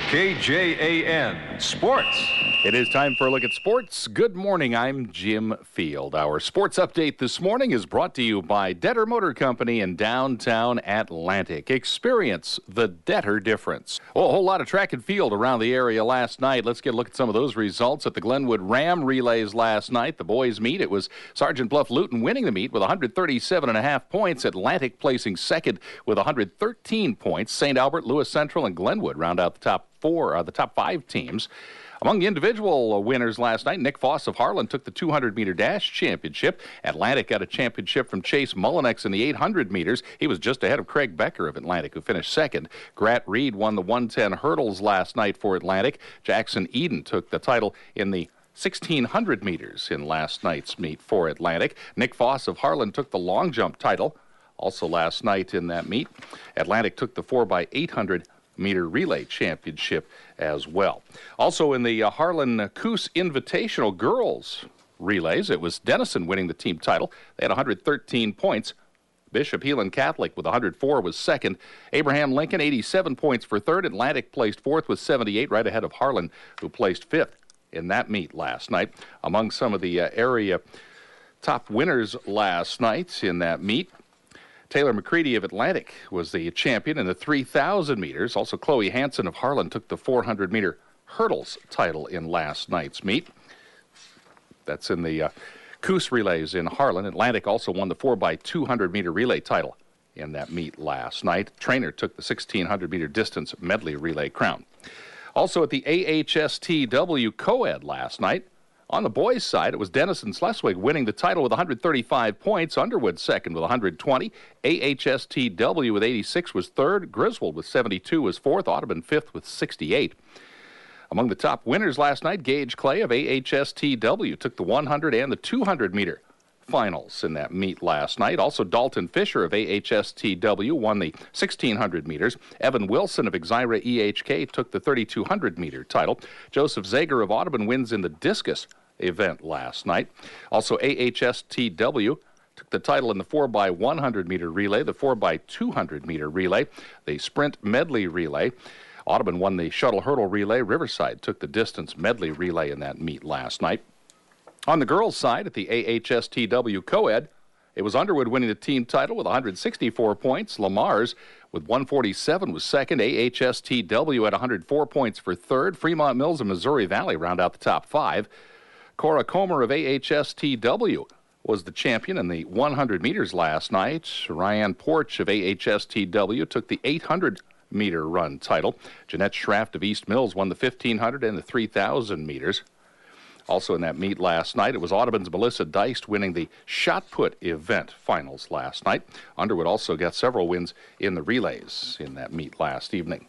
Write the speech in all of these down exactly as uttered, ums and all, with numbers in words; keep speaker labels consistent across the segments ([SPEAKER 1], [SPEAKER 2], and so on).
[SPEAKER 1] K J A N Sports.
[SPEAKER 2] It is time for a look at sports. Good morning, I'm Jim Field. Our sports update this morning is brought to you by Detter Motor Company in downtown Atlantic. Experience the Detter difference. Well, a whole lot of track and field around the area last night. Let's get a look at some of those results at the Glenwood Ram relays last night. The boys' meet. It was Sergeant Bluff Luton winning the meet with one hundred thirty-seven and a half points. Atlantic placing second with one hundred thirteen points. Saint Albert, Lewis Central, and Glenwood round out the top four, uh, the top five teams. Among the individual winners last night, Nick Foss of Harlan took the two hundred meter dash championship. Atlantic got a championship from Chase Mullinex in the eight hundred meters. He was just ahead of Craig Becker of Atlantic, who finished second. Grat Reed won the one ten hurdles last night for Atlantic. Jackson Eden took the title in the sixteen hundred meters in last night's meet for Atlantic. Nick Foss of Harlan took the long jump title also last night in that meet. Atlantic took the four by eight hundred meter relay championship as well. Also in the uh, Harlan Coos Invitational Girls relays, it was Denison winning the team title. They had one hundred thirteen points. Bishop Heelan Catholic with one hundred four was second. Abraham Lincoln, eighty-seven points for third. Atlantic placed fourth with seventy-eight, right ahead of Harlan, who placed fifth in that meet last night. Among some of the uh, area top winners last night in that meet, Taylor McCready of Atlantic was the champion in the three thousand meters. Also, Chloe Hansen of Harlan took the four hundred meter hurdles title in last night's meet. That's in the uh, Coos relays in Harlan. Atlantic also won the four by two hundred meter relay title in that meet last night. Trainer took the sixteen hundred meter distance medley relay crown. Also at the A H S T W co-ed last night, on the boys' side, it was Denison Sleswig winning the title with one hundred thirty-five points. Underwood second with one hundred twenty. A H S T W with eighty-six was third. Griswold with seventy-two was fourth. Audubon fifth with sixty-eight. Among the top winners last night, Gage Clay of A H S T W took the one hundred and the two hundred meter finals in that meet last night. Also, Dalton Fisher of A H S T W won the sixteen hundred meters. Evan Wilson of Exira E H K took the thirty-two hundred meter title. Joseph Zager of Audubon wins in the discus event last night. Also, A H S T W took the title in the four by one hundred meter relay, the four by two hundred meter relay, the sprint medley relay. Audubon won the shuttle hurdle relay. Riverside took the distance medley relay in that meet last night. On the girls' side, at the A H S T W co-ed, it was Underwood winning the team title with one hundred sixty-four points. Lamar's with one forty-seven was second. A H S T W had one hundred four points for third. Fremont Mills and Missouri Valley round out the top five. Cora Comer of A H S T W was the champion in the one hundred meters last night. Ryan Porch of A H S T W took the eight hundred meter run title. Jeanette Schraft of East Mills won the fifteen hundred and the three thousand meters. Also in that meet last night, it was Audubon's Melissa Deist winning the shot put event finals last night. Underwood also got several wins in the relays in that meet last evening.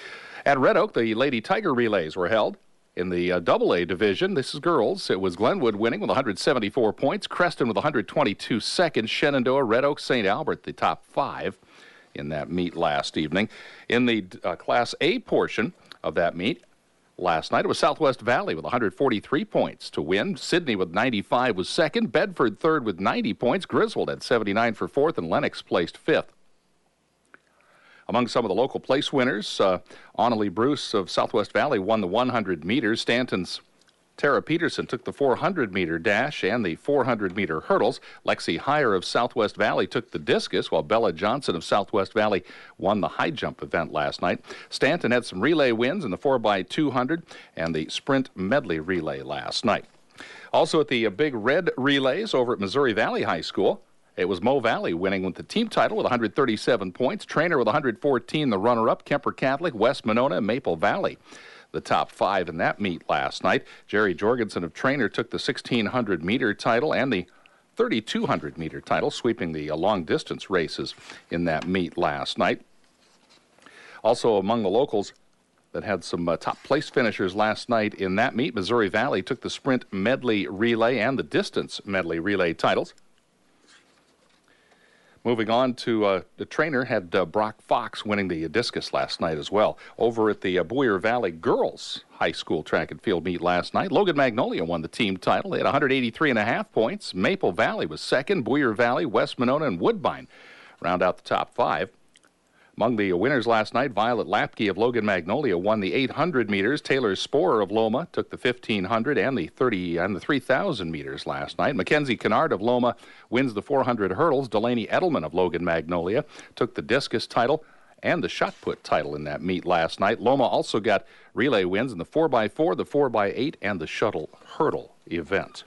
[SPEAKER 2] At Red Oak, the Lady Tiger relays were held. In the uh, double A division, this is girls. It was Glenwood winning with one hundred seventy-four points. Creston with one hundred twenty-two seconds. Shenandoah, Red Oak, Saint Albert, the top five in that meet last evening. In the uh, Class A portion of that meet, last night, it was Southwest Valley with one hundred forty-three points to win. Sydney with ninety-five was second. Bedford third with ninety points. Griswold had seventy-nine for fourth, and Lennox placed fifth. Among some of the local place winners, uh, Annalie Bruce of Southwest Valley won the one hundred meters. Stanton's Tara Peterson took the four hundred meter dash and the four hundred meter hurdles. Lexi Heyer of Southwest Valley took the discus, while Bella Johnson of Southwest Valley won the high jump event last night. Stanton had some relay wins in the four by two hundred and the sprint medley relay last night. Also at the uh, Big Red relays over at Missouri Valley High School, it was Mo Valley winning with the team title with one hundred thirty-seven points. Trainer with one hundred fourteen, the runner-up. Kemper Catholic, West Monona, and Maple Valley, the top five in that meet last night. Jerry Jorgensen of Trainer took the sixteen hundred meter title and the thirty-two hundred meter title, sweeping the uh, long-distance races in that meet last night. Also among the locals that had some uh, top place finishers last night in that meet, Missouri Valley took the sprint medley relay and the distance medley relay titles. Moving on to uh, the Trainer had uh, Brock Fox winning the discus last night as well. Over at the uh, Boyer Valley Girls High School track and field meet last night, Logan Magnolia won the team title. They had one hundred eighty-three and a half points. Maple Valley was second. Boyer Valley, West Monona, and Woodbine round out the top five. Among the winners last night, Violet Lapke of Logan Magnolia won the eight hundred meters. Taylor Sporer of Loma took the fifteen hundred and the thirty and the three thousand meters last night. Mackenzie Kennard of Loma wins the four hundred hurdles. Delaney Edelman of Logan Magnolia took the discus title and the shot put title in that meet last night. Loma also got relay wins in the four by four, the four by eight, and the shuttle hurdle event.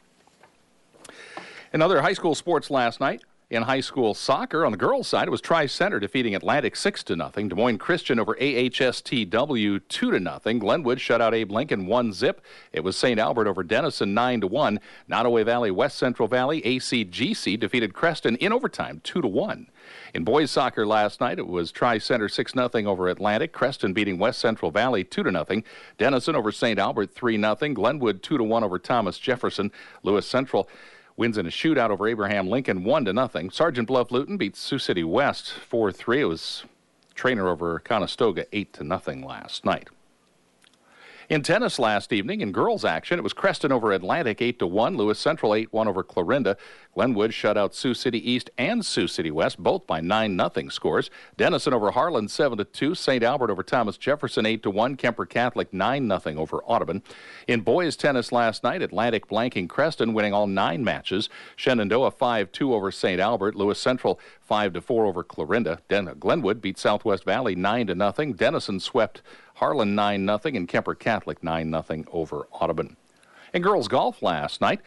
[SPEAKER 2] In other high school sports last night, in high school soccer, on the girls' side, it was Tri-Center defeating Atlantic six to nothing. Des Moines Christian over A H S T W two to nothing. Glenwood shut out Abe Lincoln one zip. It was Saint Albert over Denison nine to one. Nottoway Valley West Central Valley A C G C defeated Creston in overtime two to one. In boys soccer last night, it was Tri-Center six nothing over Atlantic. Creston beating West Central Valley two to nothing. Denison over Saint Albert three nothing. Glenwood two to one over Thomas Jefferson. Lewis Central wins in a shootout over Abraham Lincoln one to nothing. Sergeant Bluff Luton beats Sioux City West four three. It was Trainer over Conestoga eight to nothing last night. In tennis last evening, in girls action, it was Creston over Atlantic eight to one, Lewis Central eight one over Clarinda. Glenwood shut out Sioux City East and Sioux City West, both by nine nothing scores. Denison over Harlan seven to two, Saint Albert over Thomas Jefferson eight to one, Kemper Catholic nine nothing over Audubon. In boys tennis last night, Atlantic blanking Creston, winning all nine matches. Shenandoah five two over Saint Albert, Lewis Central five to four over Clarinda. Den- Glenwood beat Southwest Valley nine to nothing. Denison swept Harlan nine nothing, and Kemper Catholic nine nothing over Audubon. In girls golf last night,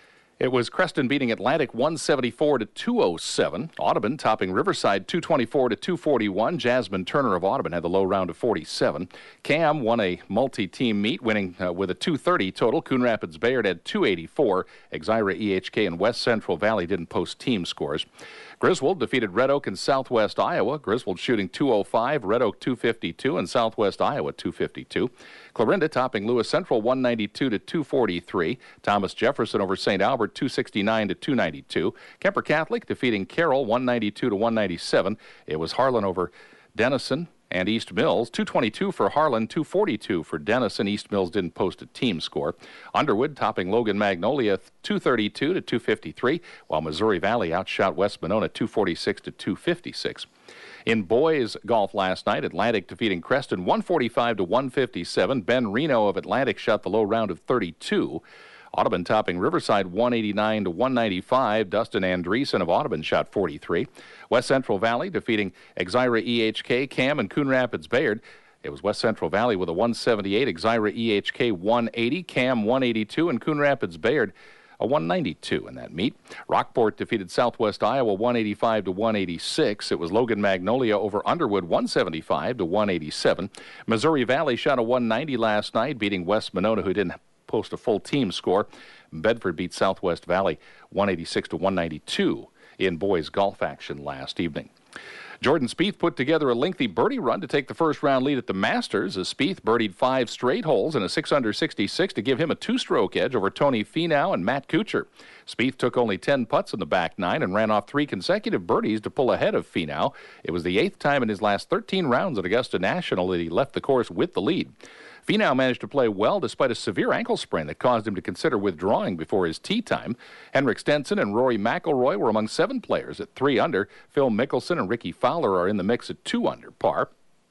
[SPEAKER 2] it was Creston beating Atlantic one seventy-four to two oh seven. Audubon topping Riverside two twenty-four to two forty-one. Jasmine Turner of Audubon had the low round of forty-seven. Cam won a multi-team meet, winning uh, with a two thirty total. Coon Rapids Bayard had two eighty-four. Exira E H K and West Central Valley didn't post team scores. Griswold defeated Red Oak and Southwest Iowa. Griswold shooting two oh five, Red Oak two fifty-two, and Southwest Iowa two fifty-two. Clarinda topping Lewis Central one ninety-two to two forty-three. Thomas Jefferson over Saint Albert two sixty-nine to two ninety-two. Kemper Catholic defeating Carroll one ninety-two to one ninety-seven. It was Harlan over Denison and East Mills. two twenty-two for Harlan, two forty-two for Denison. East Mills didn't post a team score. Underwood topping Logan Magnolia two thirty-two to two fifty-three, while Missouri Valley outshot West Monona two forty-six to two fifty-six. In boys golf last night, Atlantic defeating Creston one forty-five to one fifty-seven. Ben Reno of Atlantic shot the low round of thirty-two. Audubon topping Riverside one eighty-nine to one ninety-five. Dustin Andreessen of Audubon shot forty-three. West Central Valley defeating Exira E H K, Cam, and Coon Rapids Bayard. It was West Central Valley with a one seventy-eight, Exira E H K one eighty, Cam one eighty-two, and Coon Rapids Bayard a one ninety-two in that meet. Rockport defeated Southwest Iowa one eighty-five to one eighty-six. It was Logan Magnolia over Underwood one seventy-five to one eighty-seven. Missouri Valley shot a one ninety last night, beating West Monona, who didn't post a full team score. Bedford beat Southwest Valley one eighty-six to one ninety-two in boys golf action last evening. Jordan Spieth put together a lengthy birdie run to take the first round lead at the Masters, as Spieth birdied five straight holes in a six under sixty-six to give him a two-stroke edge over Tony Finau and Matt Kuchar. Spieth took only ten putts in the back nine and ran off three consecutive birdies to pull ahead of Finau. It was the eighth time in his last thirteen rounds at Augusta National that he left the course with the lead. Finau managed to play well despite a severe ankle sprain that caused him to consider withdrawing before his tee time. Henrik Stenson and Rory McIlroy were among seven players at three under. Phil Mickelson and Ricky Fowler are in the mix at two under par.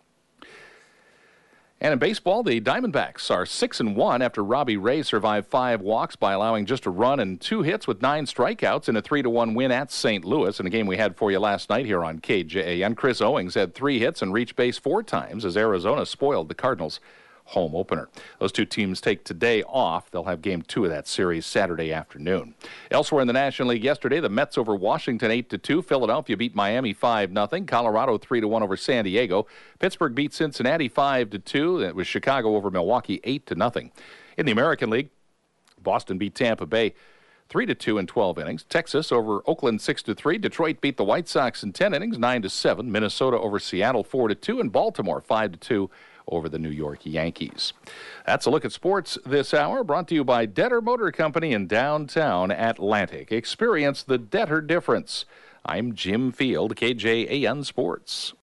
[SPEAKER 2] And in baseball, the Diamondbacks are six and one after Robbie Ray survived five walks by allowing just a run and two hits with nine strikeouts in a three to one win at Saint Louis in a game we had for you last night here on K J A N. Chris Owings had three hits and reached base four times as Arizona spoiled the Cardinals' home opener. Those two teams take today off. They'll have game two of that series Saturday afternoon. Elsewhere in the National League yesterday, the Mets over Washington eight to two. Philadelphia beat Miami five nothing. Colorado three to one over San Diego. Pittsburgh beat Cincinnati five to two. It was Chicago over Milwaukee eight to nothing. In the American League, Boston beat Tampa Bay three to two in twelve innings. Texas over Oakland six to three. Detroit beat the White Sox in ten innings nine to seven. Minnesota over Seattle four to two, and Baltimore five to two over the New York Yankees. That's a look at sports this hour, brought to you by Detter Motor Company in downtown Atlantic. Experience the Detter difference. I'm Jim Field, K J A N Sports.